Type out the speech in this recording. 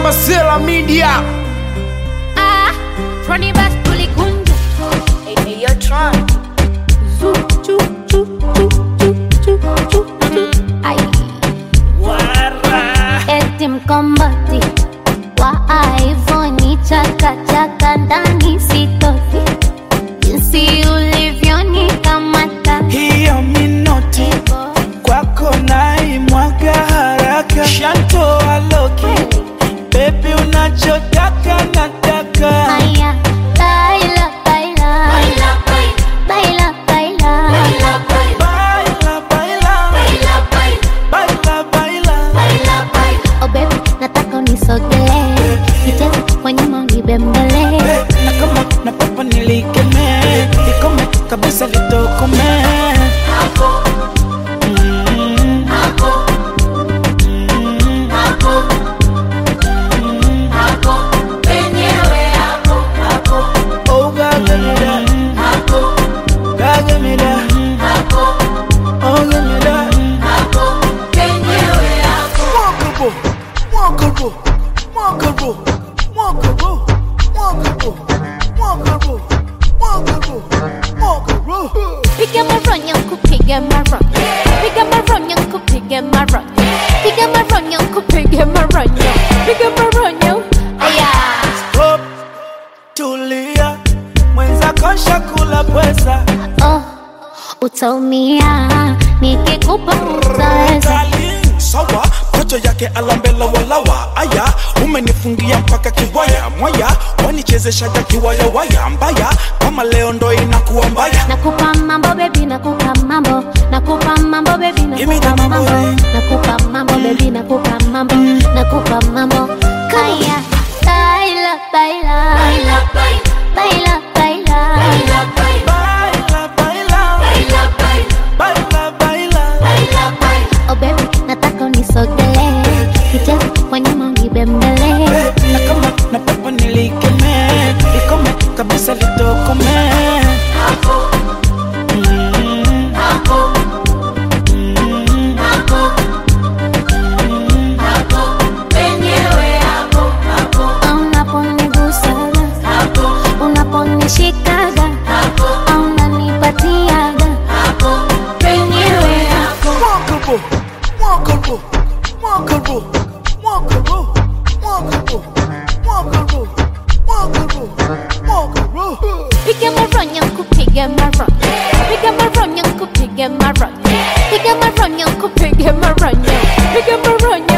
Masela Media. Tronny Bass tulikunja. Hey, yo, Tron. Zoo, choo, choo, choo, choo, choo, choo, choo. Ay. Eti mkombati wa iPhone chaka chaka ndani sitoki. Jinsi ulivyonikamata hiyo minoti kwako naimwaga haraka. Shanto aloki baby unachotaka nataka. haya. Baila, baila, baila, baila, baila, Baila, baila, baila. oh baby, nataka unisogelee, nicheze kwa nyuma unibembele. Na kama na papa nilikeme, ikome kabisa litokome. Oh, God, give me that. God, give me that. Oh, give me that. Walkable, walkable, walkable, walkable, walkable, walkable, walkable, walkable. Piga maronyo kupiga maronyo, piga maronyo kupiga maronyo, piga maronyo kupiga maronyo, piga maronyo. Aya. Stop, tulia, mwenzako shakula pesa. Oh, utaumia nikikupa utaweza. Darling, sawa, kocho yake alambela walawa. Aya, umenifungia mpaka kiwaya mwaya, wanichezeshaga kiwaya waya mbaya. Kama leo ndo inakuwa mbaya. Nakupa mambo baby, nakupa mambo, nakupa mambo baby, Give me nakupa the mambo, mambo. nakupa mambo baby, nakupa mambo, nakupa mambo. Kaya, baila, baila, baila, baila, baila, Baila, baila, baila, baila. oh baby, nataka unisogelee, nicheze kwa nyuma unibembele. Na kama na papa nilikeme, ikome kabisa litokome. Unaponigusaga, unaponishikaga, unanipatiaga penyewe hapo. Walkable, walkable, walkable, walkable, walkable, walkable, walkable, walkable. Piga maronyo kupiga maronyo, piga maronyo kupiga maronyo, piga maronyo kupiga maronyo, piga maronyo.